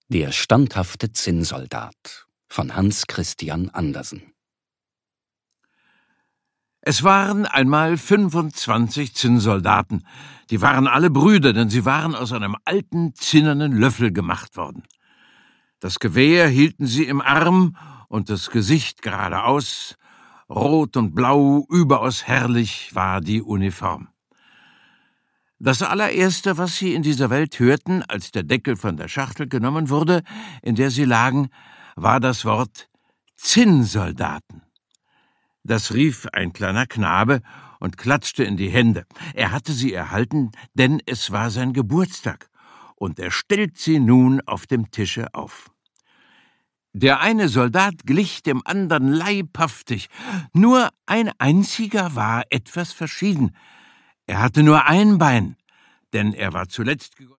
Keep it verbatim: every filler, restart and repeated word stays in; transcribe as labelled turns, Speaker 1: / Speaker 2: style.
Speaker 1: Der standhafte Zinnsoldat von Hans Christian Andersen.
Speaker 2: Es waren einmal fünfundzwanzig Zinnsoldaten. Die waren alle Brüder, denn sie waren aus einem alten, zinnernen Löffel gemacht worden. Das Gewehr hielten sie im Arm und das Gesicht geradeaus. Rot und blau, überaus herrlich war die Uniform. Das allererste, was sie in dieser Welt hörten, als der Deckel von der Schachtel genommen wurde, in der sie lagen, war das Wort Zinnsoldaten. Das rief ein kleiner Knabe und klatschte in die Hände. Er hatte sie erhalten, denn es war sein Geburtstag, und er stellt sie nun auf dem Tische auf. Der eine Soldat glich dem andern leibhaftig, nur ein einziger war etwas verschieden. Er hatte nur ein Bein, denn er war zuletzt